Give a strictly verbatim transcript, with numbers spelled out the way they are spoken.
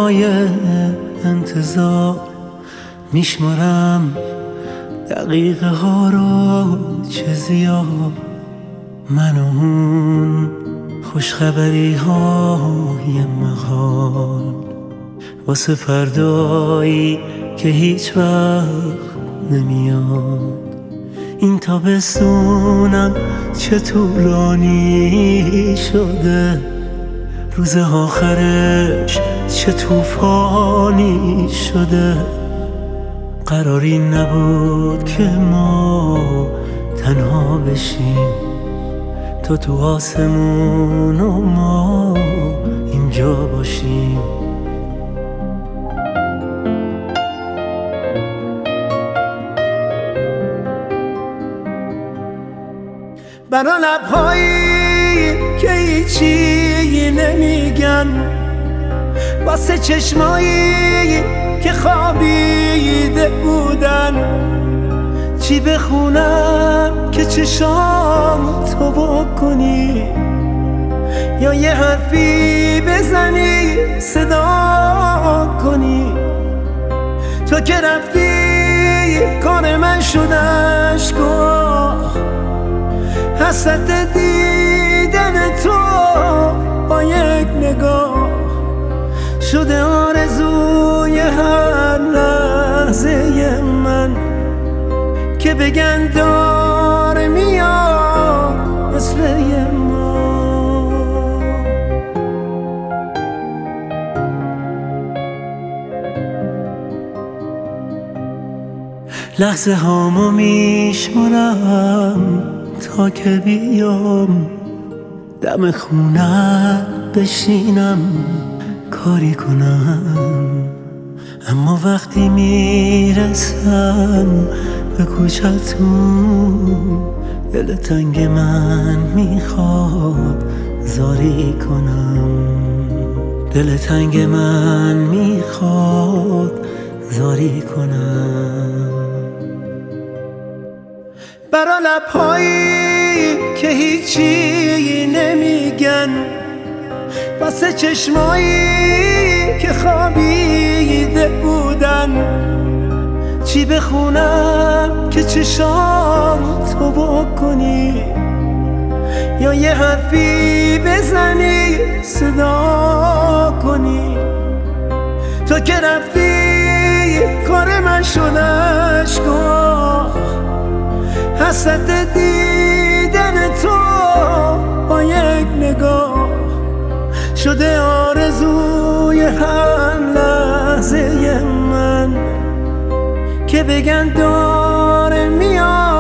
های انتظار میشمارم دقیقه ها رو چه زیاد، من و اون خوشخبری های محال واسه فردایی که هیچ وقت نمیاد. این تابستونم چه طولانی شده، روز آخرش چه طوفانی شده. قراری نبود که ما تنها بشیم، تو تو آسمون و ما اینجا باشیم. برا لبهایی که هیچی نمیگن، واسه چشمایی که خوابیده بودن، چی بخونم که چشام تو بکنی، یا یه حرفی بزنی صدا کنی. تو که رفتی کار من شد اشکا، حسرت دیدن تو با یک نگاه شده آرزوی هر لحظه من، که بگن داره میاد مثل ما. لحظه هامو میشمارم تا که بیام دم خونه بشینم کاری کنم. اما وقتی میرسم به کوچتون، دل تنگ من میخواد زاری کنم. دل تنگ من میخواد زاری کنم. برا لبهایی که هیچی نمیگن، واسه چشمایی که خوابیده بودن، چی بخونم که چشام تو بکنی، یا یه حرفی بزنی صدا کنی. تو که رفتی کار من شد اشکا، حسرت دیدن تو با یک نگاه شده آرزوی هر لحظه من، که بگن داره میاد